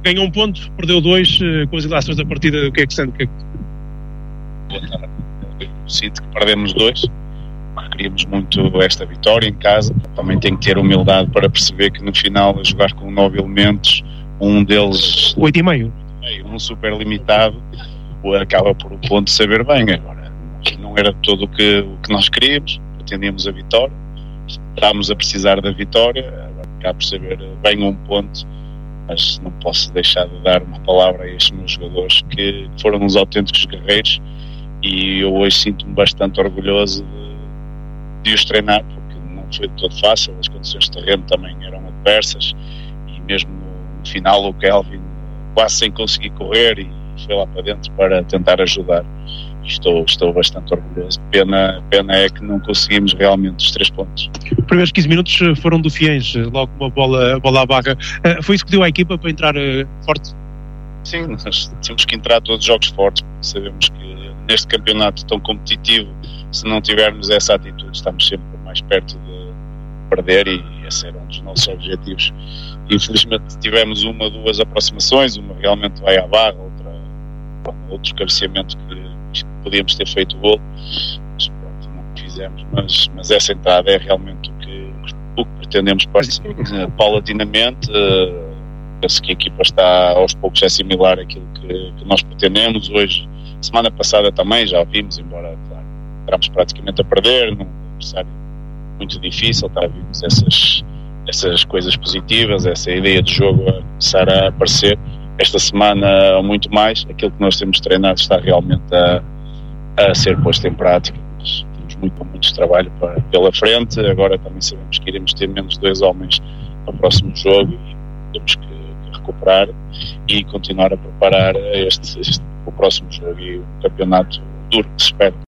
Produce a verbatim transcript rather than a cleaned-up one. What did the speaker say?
ganhou um ponto, perdeu dois, com as ilações da partida, o que é que sente? O que é que... Sinto que perdemos dois, queríamos muito esta vitória em casa. Também tenho que ter humildade para perceber que no final, a jogar com nove elementos, um deles oito e meio, um super limitado, acaba por o ponto saber bem. Agora, não era todo o que, o que nós queríamos, pretendíamos a vitória, estávamos a precisar da vitória, agora acaba por saber bem um ponto, mas não posso deixar de dar uma palavra a estes meus jogadores que foram uns autênticos guerreiros, e eu hoje sinto-me bastante orgulhoso de, de os treinar, porque não foi de todo fácil, as condições de terreno também eram adversas, e mesmo no final o Kelvin quase sem conseguir correr e foi lá para dentro para tentar ajudar. Estou, estou bastante orgulhoso. Pena, pena é que não conseguimos realmente os três pontos. Os primeiros quinze minutos foram do Fiens, logo uma bola, bola à barra. Foi isso que deu à equipa para entrar forte? Sim, nós temos que entrar todos os jogos fortes, porque sabemos que neste campeonato tão competitivo, se não tivermos essa atitude, estamos sempre mais perto de perder, e esse era um dos nossos objetivos. Infelizmente tivemos uma, duas aproximações, uma realmente vai à barra, outra, outro cabeceamento que podíamos ter feito o gol, mas pronto, não fizemos, mas, mas essa entrada é realmente o que, o que pretendemos para uh, paulatinamente. Uh, penso que a equipa está aos poucos a assimilar aquilo que, que nós pretendemos. Hoje, semana passada também já vimos, embora claro, entramos praticamente a perder num adversário muito difícil, tá, vimos essas, essas coisas positivas, essa ideia de jogo a começar a aparecer. Esta semana muito mais, aquilo que nós temos treinado está realmente a, a ser posto em prática. Nós temos muito, muito trabalho para, pela frente. Agora também sabemos que iremos ter menos dois homens no próximo jogo e temos que, que recuperar e continuar a preparar este, este, o próximo jogo e o campeonato duro que se espera.